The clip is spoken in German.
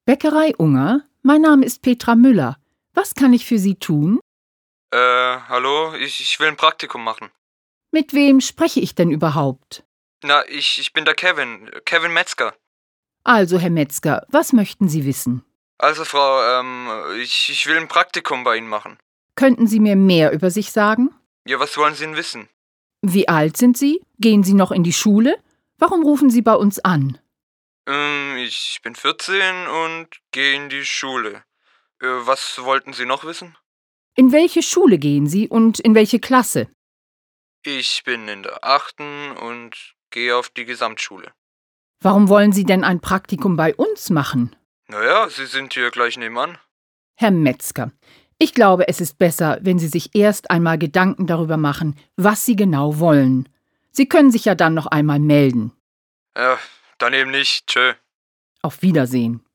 Bäckerei Unger, mein Name ist Petra Müller. Was kann ich für Sie tun? Hallo, ich will ein Praktikum machen. Mit wem spreche ich denn überhaupt? Na, ich bin der Kevin Metzger. Also, Herr Metzger, was möchten Sie wissen? Also, Frau, ich will ein Praktikum bei Ihnen machen. Könnten Sie mir mehr über sich sagen? Ja, was wollen Sie denn wissen? Wie alt sind Sie? Gehen Sie noch in die Schule? Warum rufen Sie bei uns an? Ich bin 14 und gehe in die Schule. Was wollten Sie noch wissen? In welche Schule gehen Sie und in welche Klasse? Ich bin in der 8. und gehe auf die Gesamtschule. Warum wollen Sie denn ein Praktikum bei uns machen? Naja, Sie sind hier gleich nebenan. Herr Metzger, ich glaube, es ist besser, wenn Sie sich erst einmal Gedanken darüber machen, was Sie genau wollen. Sie können sich ja dann noch einmal melden. Ja, dann eben nicht. Tschö. Auf Wiedersehen.